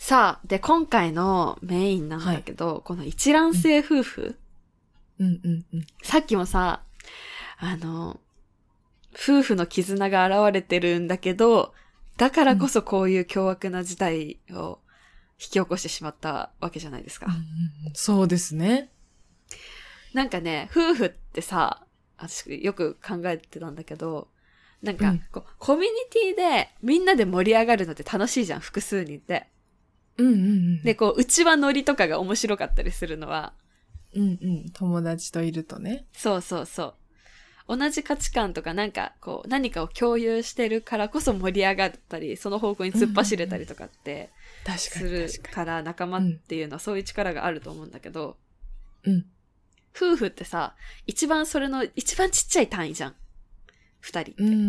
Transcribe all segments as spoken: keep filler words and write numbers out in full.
さあ、で、今回のメインなんだけど、はい、この一卵性夫婦、 うんうんうん、 さっきもさ、あの、夫婦の絆が現れてるんだけど、だからこそこういう凶悪な事態を引き起こしてしまったわけじゃないですか。 うんうん、そうですね。 なんかね、夫婦ってさ、私よく考えてたんだけど、なんかこう、うん、コミュニティでみんなで盛り上がるのって楽しいじゃん、複数人で。 うんうんうん。 で、こう、うちわノリとかが面白かったりするのは。 うんうん。友達といるとね。 そうそうそう。同じ価値観とかなんかこう、何かを共有してるからこそ盛り上がったり、その方向に突っ走れたりとかって、するから仲間っていうのはそういう力があると思うんだけど、 うん。 夫婦ってさ、一番それの一番ちっちゃい単位じゃん。二人って。 うん。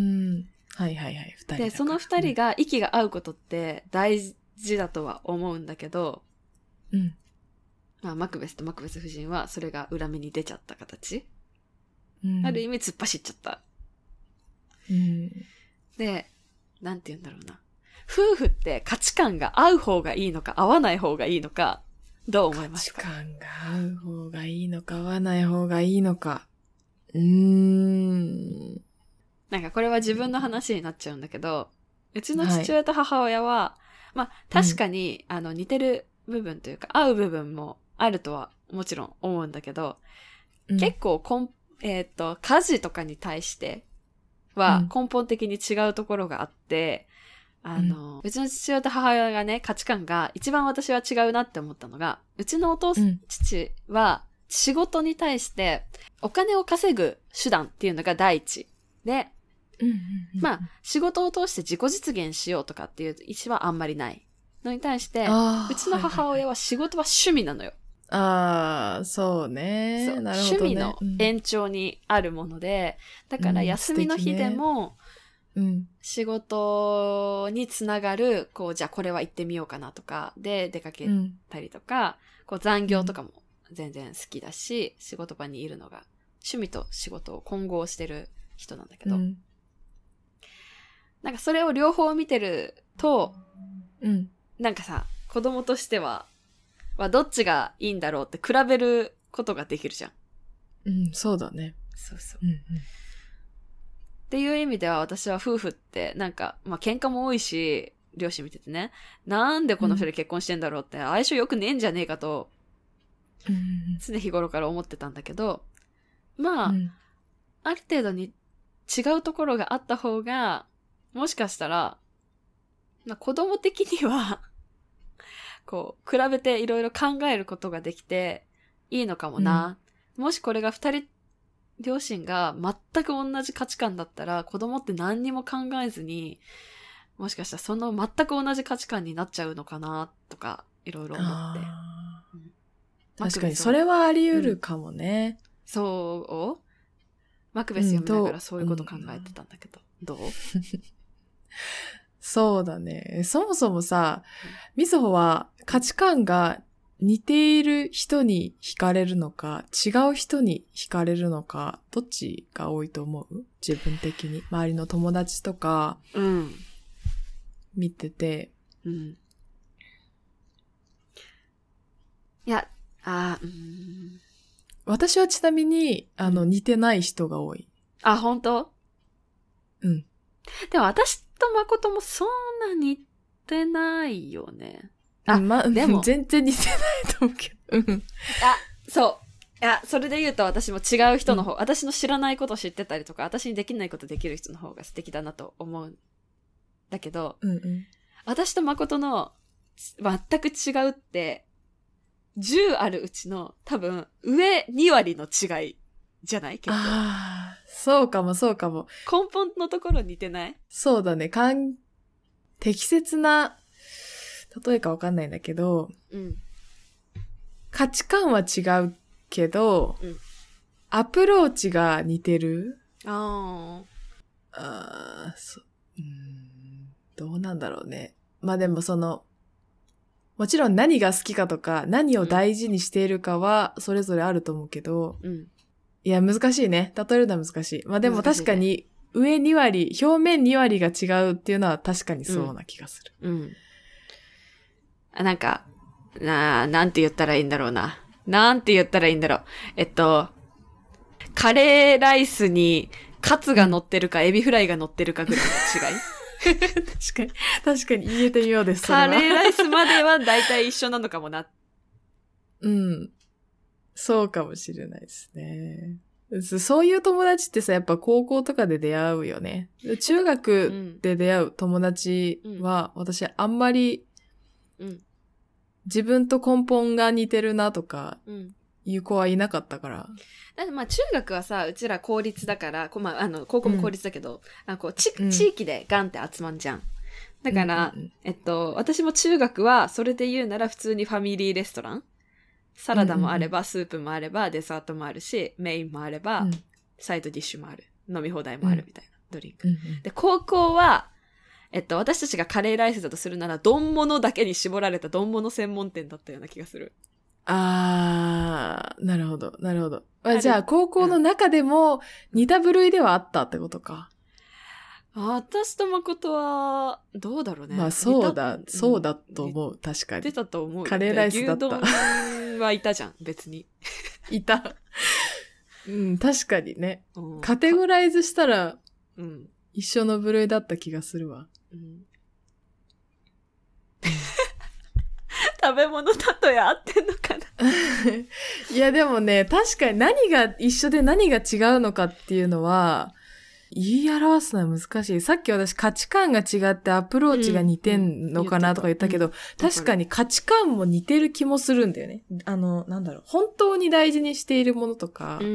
はいはいはい。二人。 で、その二人が息が合うことって大事だとは思うんだけど、 うん。 まあ、マクベスとマクベス夫人はそれが裏目に出ちゃった形。 うん、 ある意味突っ走っちゃった。 うん、 で、なんて言うんだろうな。夫婦って価値観が合う方がいいのか合わない方がいいのか、どう思いますか？ 価値観が合う方がいいのか合わない方がいいのか。うーん。 なんかこれは自分の話になっちゃうんだけど、うちの父親と母親は、はい、まあ確かに、うん、あの似てる部分というか合う部分もあるとはもちろん思うんだけど、うん、結構こん、えっと、家事とかに対しては根本的に違うところがあって、うん、あの、うちの父親と母親がね、価値観が一番私は違うなって思ったのが、うちのお父さん、うん、父は仕事に対してお金を稼ぐ手段っていうのが第一で、 うんうんうん、 まあ、仕事を通して自己実現しようとかっていう意思はあんまりないのに対して、うちの母親は仕事は趣味なのよ。 ああ、そうね。 そう、 なるほどね。 趣味の延長にあるもので、うん、だから休みの日でも、 うん、 仕事につながる、こう、じゃあこれは行ってみようかなとか、で出かけたりとか、うん、こう残業とかも全然好きだし、仕事場にいるのが、趣味と仕事を混合してる人なんだけど、うん、なんかそれを両方見てると、 うん、 なんかさ、子供としては、はどっちがいいんだろうって比べることができるじゃん。 うん、そうだね。 そうそう。 うんうん、 っていう意味では私は夫婦ってなんか、まあ喧嘩も多いし、両親見ててね、なんでこの人で結婚してんだろうって相性良くねえんじゃねえかと、 うん、 常日頃から思ってたんだけど、まあ、うん、ある程度に違うところがあった方が、もしかしたら、まあ、子供的にはこう、比べていろいろ考えることができていいのかもな。うん、もしこれが二人、両親が全く同じ価値観だったら、子供って何にも考えずに、もしかしたらその全く同じ価値観になっちゃうのかな、とか、いろいろ思って。うん、 確かに、それはあり得るかもね。 うん、そうマクベス読みながらそういうこと考えてたんだけど、うん、どうそうだね。そもそもさ、みずほは価値観が似ている人に惹かれるのか、違う人に惹かれるのか、どっちが多いと思う？自分的に。周りの友達とか、 うん、 見てて。 うん。いや、あ、うん。 私はちなみに、あの、似てない人が多い。 あ、本当？ うん。 でも私と誠もそんな似てないよね。 あ、まあ、でも全然似てないと思うけど。うん。 あ、そう。いや、それで言うと私も違う人の方、うん、私の知らないこと知ってたりとか、私にできないことできる人の方が素敵だなと思うんだけど、 うんうん、 私と誠の全く違うって、じゅうあるうちの多分上に割の違いじゃない？結構。 ああ、そうかもそうかも。 根本のところ似てない？ そうだね。かん、適切な例えかわかんないんだけど、 うん、 価値観は違うけど、 うん、 アプローチが似てる。 ああ、そう、うーん、どうなんだろうね。まあでもその、もちろん何が好きかとか、何を大事にしているかはそれぞれあると思うけど、 うん、 いや難しいね。例えるのは難しい。まあでも確かに上に割、表面に割が違うっていうのは確かにそうな気がする。 うん。うん、 なんか、な、なんて言ったらいいんだろうな。なんて言ったらいいんだろう。えっと、カレーライスにカツが乗ってるか、エビフライが乗ってるかぐらいの違い。 確かに、確かに言えてみようです。 カレーライスまでは大体一緒なのかもな。 うん。そうかもしれないですね。そういう友達ってさ、やっぱ高校とかで出会うよね。中学で出会う友達は、うん、私あんまり、うん、自分と根本が似てるなとか、いう子はいなかったから。 だってまあ中学はさ、うちら公立だから、まあ、あの高校も公立だけど、うん、あこうち地域でガンって集まんじゃん。だから、うんうんうん、えっと、私も中学はそれで言うなら普通にファミリーレストランサラダもあれば、うんうん、スープもあれば、デザートもあるし、メインもあれば、うん、サイドディッシュもある。飲み放題もあるみたいな、うん、ドリンク、うんうん。で、高校は、えっと、私たちがカレーライスだとするなら、丼物だけに絞られた丼物専門店だったような気がする。 あー、なるほど、なるほど。あじゃあ、高校の中でも似た部類ではあったってことか。 私と誠は、どうだろうね。 まあそうだ、そうだと思う、確かに。 出たと思う、ね。 カレーライスだった。 牛丼はいたじゃん、別に。 いた。うん、確かにね。うん、カテゴライズしたら、うん、一緒の部類だった気がするわ。うん、 食べ物例え合ってんのかな。 いやでもね、確かに何が一緒で何が違うのかっていうのは、言い表すのは難しい。さっき私価値観が違ってアプローチが似てんのかなとか言ったけど、うんうん、確かに価値観も似てる気もするんだよね。あの、なんだろう。本当に大事にしているものとか、うん、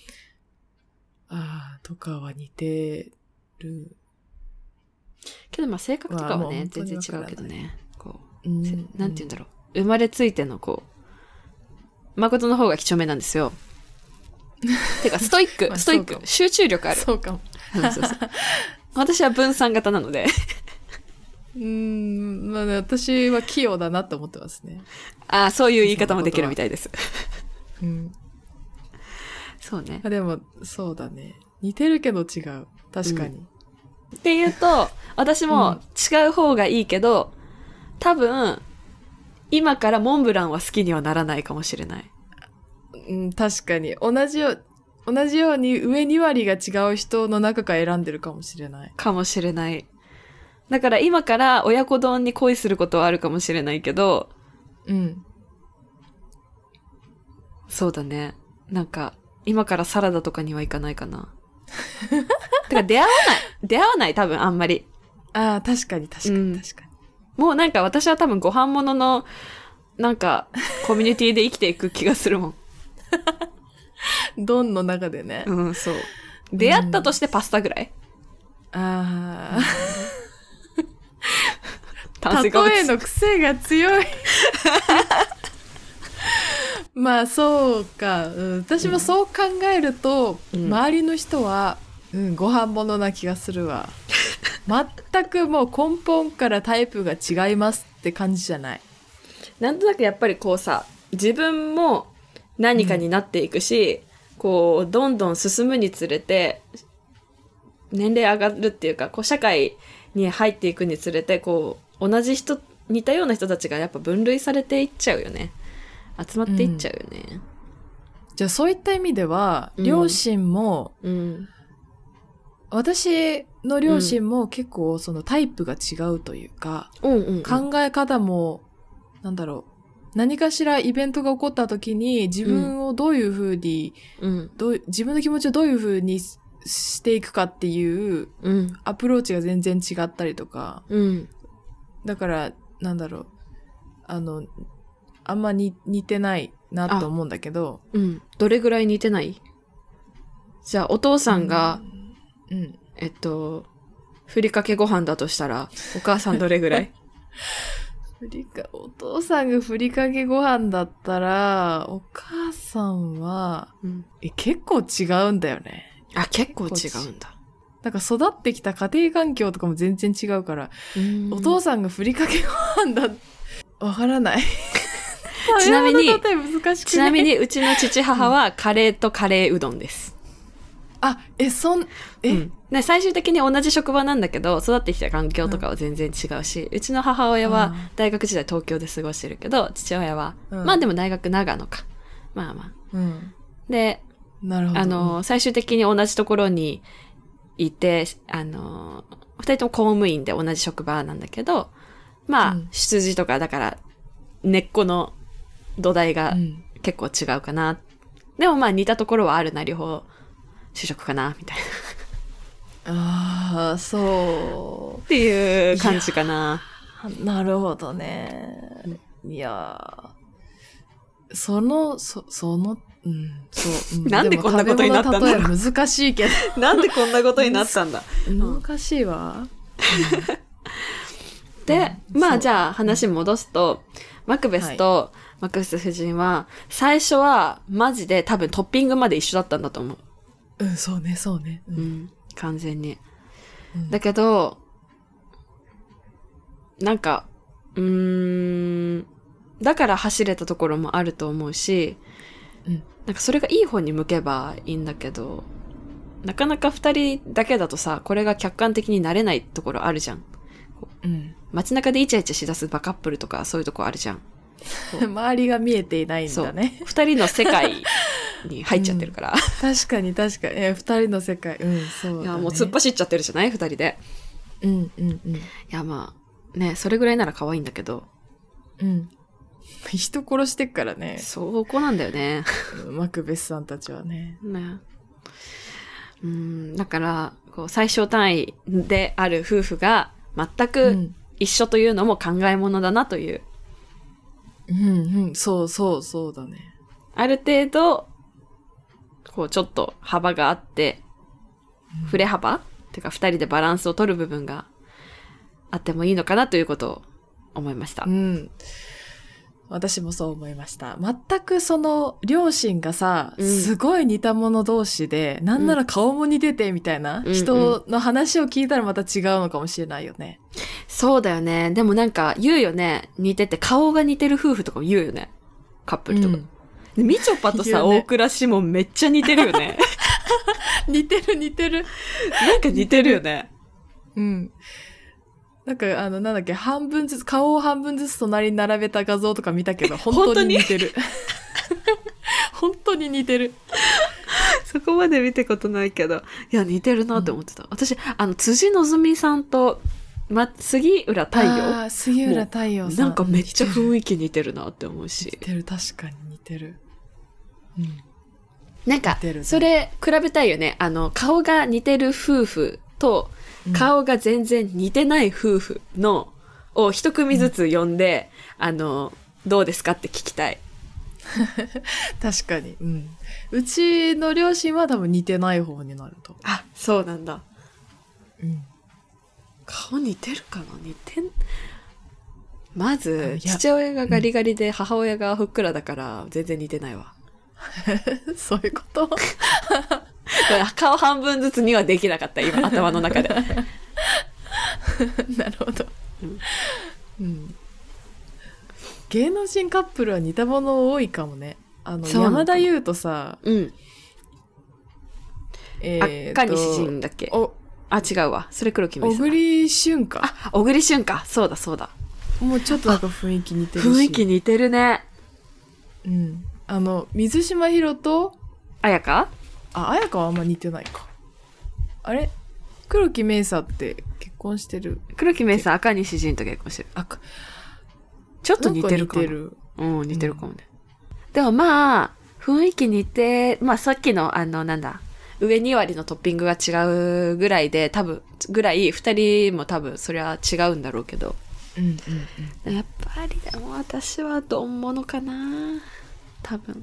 ああ、とかは似てる。 けどまあ性格とかはね、全然違うけどね。こう、うん、なんて言うんだろう。生まれついてのこう、誠の方が几帳面なんですよ。てか、ストイック、ストイック、集中力ある。 そうかも。 そうそう私は分散型なので。 うーん、まあ、ね、私は器用だなって思ってますね。 ああ、そういう言い方もできるみたいです。うん。そうね。 でも、そうだね。似てるけど違う。確かに。うん、 っていうと、私も違う方がいいけど、多分、今からモンブランは好きにはならないかもしれない。 うん、確かに。同じよ、同じように上に割が違う人の中から選んでるかもしれない。 かもしれない。だから今から親子丼に恋することはあるかもしれないけど、うん。そうだね。なんか、今からサラダとかにはいかないかな。てか出会わない。出会わない、多分あんまり。 ああ、確かに確かに確かに、 うん。もうなんか私は多分ご飯物の、なんか、コミュニティで生きていく気がするもん。 ドンの中でね。 うん、そう。出会ったとしてパスタぐらい、 うん、ああ。例えの癖が強い。まあそうか、うん、私もそう考えると、うん、周りの人は、うん、ご飯物な気がするわ。全くもう根本からタイプが違いますって感じじゃない。 なんとなくやっぱりこうさ、自分も何かになっていくし、うん、こうどんどん進むにつれて年齢上がるっていうか、こう社会に入っていくにつれて、こう同じ人、似たような人たちがやっぱ分類されていっちゃうよね。集まっていっちゃうよね。うん、 じゃあそういった意味では、うん、両親も、うん、私の両親も結構そのタイプが違うというか、うんうんうん、考え方もなんだろう、何かしらイベントが起こった時に自分をどういう風に、うん、どう自分の気持ちをどういう風にしていくかっていうアプローチが全然違ったりとか、うん、だからなんだろう、あのあんまに似てないなと思うんだけど、 うん、どれぐらい似てない？じゃあお父さんが、うんうん、えっとふりかけご飯だとしたらお母さんどれぐらい？ ふりかお父さんがふりかけご飯だったらお母さんは、うん、え結構違うんだよね。 あ、結構違うんだ。 なんか育ってきた家庭環境とかも全然違うから、お父さんがふりかけご飯だ、わからない。 ちなみに、ちなみにうちの父母はカレーとカレーうどんです。 あ、え、そん、え、 うん、で最終的に同じ職場なんだけど、育ってきた環境とかは全然違うし、うん、うちの母親は大学時代東京で過ごしてるけど、父親は、うん、まあでも大学長野か。まあまあ。うん、で、 なるほど。 あの、最終的に同じところにいて、あの、二人とも公務員で同じ職場なんだけど、まあ、うん、出自とか、だから、根っこの土台が結構違うかな。うん、でもまあ似たところはあるな、両方就職かな、みたいな。ああ、そう。 っていう感じかな。 なるほどね。いやー、その、そ、その、うん、そう。うん、 なんでこんなことになったんだろう。 例え難しいけど。 なんでこんなことになったんだ。 難しいわ。うん、 で、うん、まあじゃあ話戻すと、マクベスとマクベス夫人は、最初はマジで多分トッピングまで一緒だったんだと思う。 うん、そうね、そうね。 うん、うん、完全に。うん、だけど、なんか、うーん、だから走れたところもあると思うし、うん、なんかそれがいい方に向けばいいんだけど、なかなか二人だけだとさ、これが客観的になれないところあるじゃん。うん、街中でイチャイチャしだすバカップルとかそういうとこあるじゃん。 周りが見えていないんだね。 二人の世界に入っちゃってるから。うん、 確かに確かに。え、二人の世界。うん、そうだね。 いや、もう突っ走っちゃってるじゃない二人で。 うんうんうん。いや、まあ、ね、それぐらいなら可愛いんだけど。 うん。人殺してっからね。 そこなんだよね。 マクベスさんたちはね。 ね。うん、だから、こう、最小単位である夫婦が全く一緒というのも考えものだなという。 うん、うん、そうそうそうだね。 ある程度、こう、ちょっと幅があって、うん、振れ幅っていうか、二人でバランスを取る部分があってもいいのかなということを思いました。 うん。私もそう思いました。全くその両親がさ、うん、すごい似た者同士で、なんなら顔も似ててみたいな人の話を聞いたらまた違うのかもしれないよね。 うんうん、そうだよね。でもなんか言うよね。似てて顔が似てる夫婦とかも言うよね。カップルとか。うん、みちょぱとさ、ね、大倉士門めっちゃ似てるよね。 似てる似てる。 なんか似てるよね。 うん。なんか、あの、なんだっけ、半分ずつ、顔を半分ずつ隣に並べた画像とか見たけど、本当に似てる。本当に似てる。 そこまで見たことないけど、いや、似てるなって思ってた。うん、私、あの、辻希美さんと、ま、杉浦太陽。 ああ、杉浦太陽さん。 なんかめっちゃ雰囲気似てるなって思うし。 似てる、確かに似てる。うん。 なんか、それ、比べたいよね。あの、顔が似てる夫婦と、顔が全然似てない夫婦のを一組ずつ呼んで、うん、あのどうですかって聞きたい。 確かに、うん、うちの両親は多分似てない方になると。 あ、そうなんだ。 うん、 顔似てるかな。似てん。まず父親がガリガリで母親がふっくらだから全然似てないわ。 そういうこと顔半分ずつにはできなかった今頭の中で。なるほど、うんうん、芸能人カップルは似たもの多いかもね。あの山田優とさ、 うん、えー、赤西仁だっけ。おあ違うわ、それ黒木メイサだ。 小栗旬か。 あ、小栗旬か。そうだそうだ。 もうちょっとなんか雰囲気似てるし。 雰囲気似てるね。 うん。あの水島ひろと綾香。 あ、綾香はあんま似てないか。あれ黒木メイサって結婚してる。 黒木メイサ赤西仁と結婚してる。あ、ちょっと似てるかも。似てる。うん、似てるかもね。うん、でもまあ、雰囲気似て、まあさっきのあの、なんだ、上に割のトッピングが違うぐらいで、多分、ぐらい、二人も多分それは違うんだろうけど。 うんうんうん。 やっぱりでも私はドンモノかな。多分。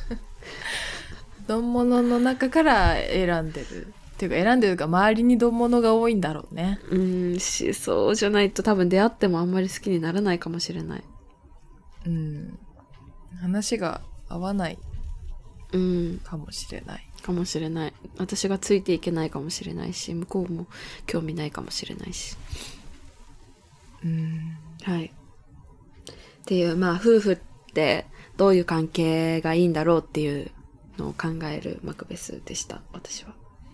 丼物の中から選んでるっていうか選んでるか周りに丼物が多いんだろうね。 うーんしそうじゃないと多分出会ってもあんまり好きにならないかもしれない。 うん、話が合わないうんかもしれない、 うん、かもしれない。私がついていけないかもしれないし向こうも興味ないかもしれないし。 うんはいっていうまあ夫婦ってどういう関係がいいんだろうっていうのを考えるマクベスでした私は。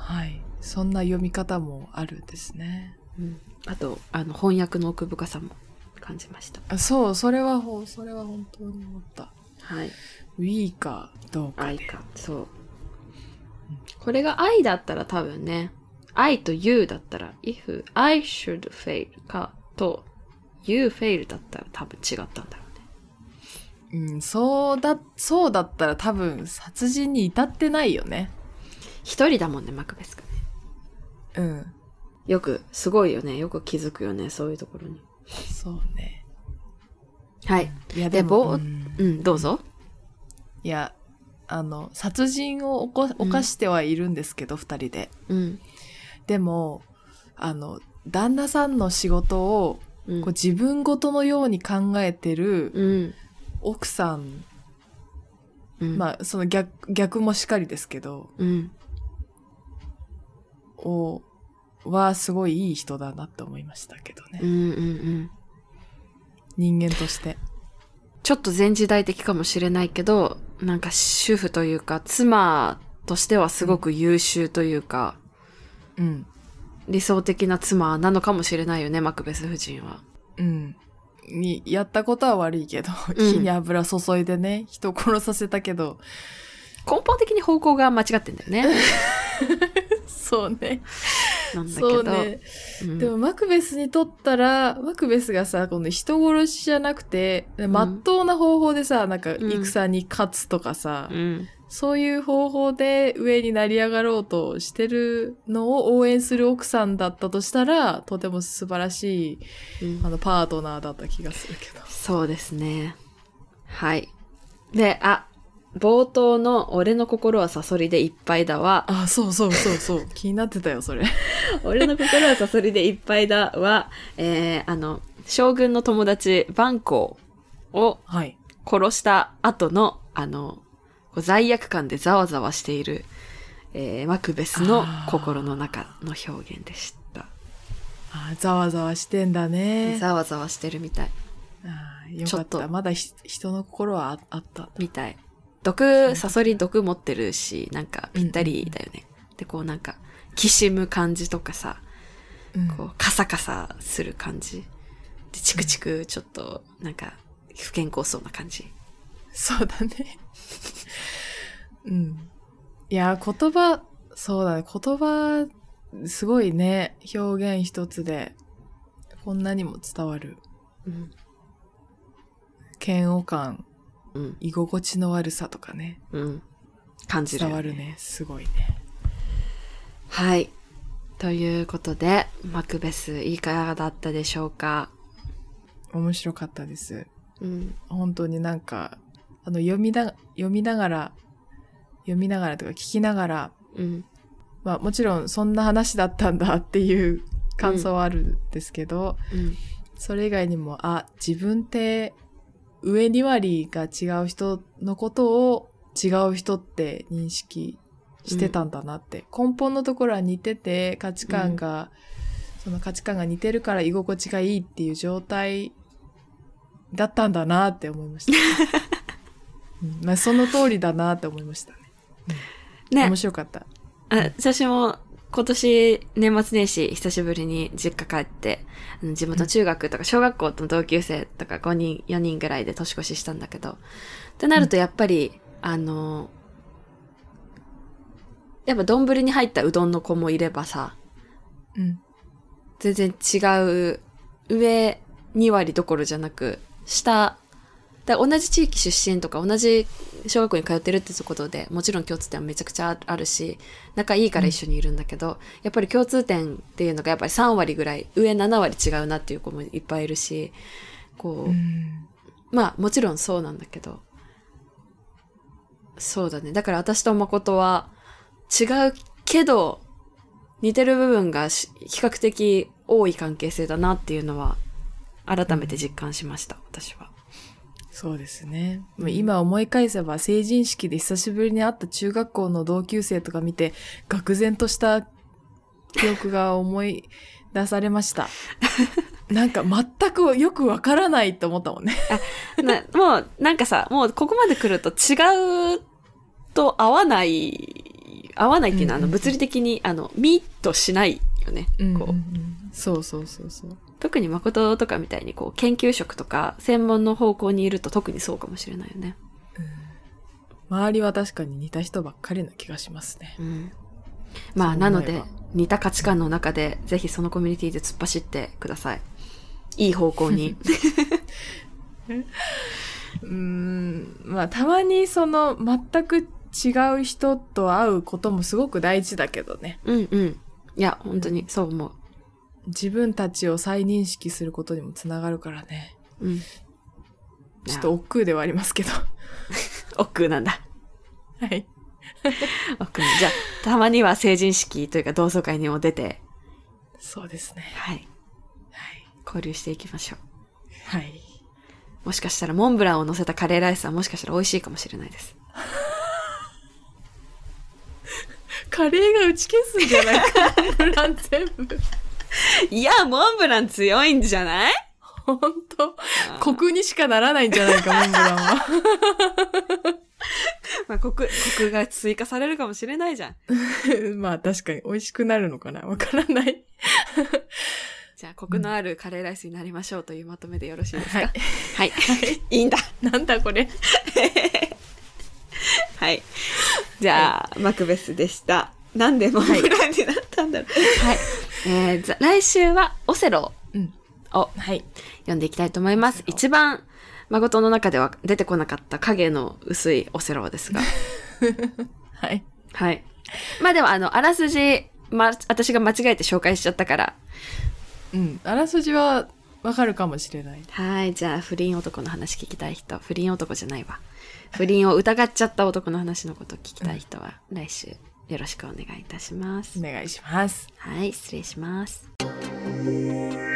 はい。そんな読み方もあるんですね。 うん、あとあの翻訳の奥深さも感じました。 あ、そう、それはほそれは本当に思った。 はい。 ウィーかどうかで。 愛か。そう。これが愛だったら多分ね、I と you だったら if I should fail かと you fail だったら多分違ったんだろうね。うん、そうだ、そうだったら多分殺人に至ってないよね。 一人だもんね、マクベスがね。 うん。 よく、すごいよね。よく気づくよね、そういうところに。 そうね。 はい。 いやでも、 で、うん、うん、どうぞ。 いや、あの、殺人を起こ犯してはいるんですけど、二、うん、人で。 うん。 でも、あの、旦那さんの仕事を、うん、こう自分ごとのように考えてる奥さん、うん、まあ、その逆、逆もしかりですけど、 うん、 を、はすごいいい人だなって思いましたけどね。 うんうんうん。 人間として。 ちょっと前時代的かもしれないけど、なんか主婦というか、妻としてはすごく優秀というか、 うん。 理想的な妻なのかもしれないよね、マクベス夫人は。 うん。に、やったことは悪いけど、火に油注いでね、人を殺させたけど。 根本的に方向が間違ってんだよね。 そうね。 なんだけど。 そうね。うん、でもマクベスにとったら、マクベスがさ、この人殺しじゃなくて、まっとうな方法でさ、なんか戦に勝つとかさ、 うん、 そういう方法で上に成り上がろうとしてるのを応援する奥さんだったとしたら、とても素晴らしい、うん、あのパートナーだった気がするけど。 そうですね。はい。で、あ、冒頭の俺の心はサソリでいっぱいだは、 あ、そうそうそうそう。気になってたよ、それ。 俺の心はサソリでいっぱいだは、えー、あの、将軍の友達、バンコーを殺した後の、はい、あの、罪悪感でざわざわしている、えー、マクベスの心の中の表現でした。 ああ、ざわざわしてんだね。 ざわざわしてるみたい。 ああ、よかった。まだ人の心は あ, あった。 みたい。毒、サソリ毒持ってるし、なんかぴったりだよね。うんうん、で、こうなんか、きしむ感じとかさ、うん、こう、カサカサする感じ。で、チクチク、ちょっと、なんか、不健康そうな感じ。 そうだね。うん。いや、言葉、そうだね。言葉、すごいね。表現一つで、こんなにも伝わる。うん。嫌悪感。うん、居心地の悪さとかね。 うん。感じる、ね。 伝わるね。すごいね。 はい。ということで、マクベス、いかがだったでしょうか？ 面白かったです。 うん。 本当になんか、あの、読みな、読みながら、読みながらとか聞きながら、 うん。 まあもちろんそんな話だったんだっていう感想はあるんですけど、 うん。 それ以外にも、あ、自分って、上に割が違う人のことを違う人って認識してたんだなって、うん、根本のところは似てて価値観が、うん、その価値観が似てるから居心地がいいっていう状態だったんだなって思いました、うんまあ、その通りだなって思いましたね、うん、ね、面白かった。 あ、私も今年年末年始久しぶりに実家帰って、地元中学とか小学校の同級生とかごにん、よにんぐらいで年越ししたんだけど、ってなるとやっぱり、うん、あの、やっぱ丼に入ったうどんの子もいればさ、 うん、 全然違う、上に割どころじゃなく、下、だ同じ地域出身とか同じ小学校に通ってるってことでもちろん共通点はめちゃくちゃあるし仲いいから一緒にいるんだけど、うん、やっぱり共通点っていうのがやっぱりさん割ぐらい上なな割違うなっていう子もいっぱいいるしこう、うん、まあもちろんそうなんだけどそうだねだから私と誠は違うけど似てる部分が比較的多い関係性だなっていうのは改めて実感しました、うん、私は。 そうですね。もう今思い返せば成人式で久しぶりに会った中学校の同級生とか見て愕然とした記憶が思い出されました。なんか全くよくわからないと思ったもんね。 あなもうなんかさ、もうここまで来ると違うと合わない合わないっていうのは、 うんうんうんあの、物理的に、あの、ミートしないよね。 うんうんうこう。 ん、そうそうそうそう。 特に誠とかみたいに、こう、研究職とか、専門の方向にいると特にそうかもしれないよね。 周りは確かに似た人ばっかりな気がしますね。 うん。まあ、なので、似た価値観の中で、ぜひそのコミュニティで突っ走ってください。いい方向に。 うーん、まあ、たまにその、全く違う人と会うこともすごく大事だけどね。 うんうん。いや、本当にそう思う。 自分たちを再認識することにもつながるからね。 うん。 ちょっと億劫ではありますけど。 億劫なんだ。 はい。 億劫。じゃあ、たまには成人式というか同窓会にも出て、 そうですね。 はい。 はい。 交流していきましょう。 はい。 もしかしたらモンブランを乗せたカレーライスはもしかしたら美味しいかもしれないです。 カレーが打ち消すんじゃないか、モンブラン全部。 いや、モンブラン強いんじゃない？ ほんと。コクにしかならないんじゃないか、モンブランは。 まあ、コク、コクが追加されるかもしれないじゃん。 まあ確かに美味しくなるのかな、わからない。 じゃあ、コクのあるカレーライスになりましょうというまとめでよろしいですか？ はい。 はい。いいんだ。 なんだこれ。 はい。じゃあ、マクベスでした。なんでモンブランになったんだろう。はい。えー、来週はオセロを読んでいきたいと思います。一番、誠の中では出てこなかった影の薄いオセロですが。 はい。 はい。まあでも、あの、あらすじ、ま、私が間違えて紹介しちゃったから。 うん。あらすじはわかるかもしれない。 はい。じゃあ、不倫男の話聞きたい人。不倫男じゃないわ。不倫を疑っちゃった男の話のことを聞きたい人は、来週よろしくお願いいたします。 お願いします。 はい。失礼します。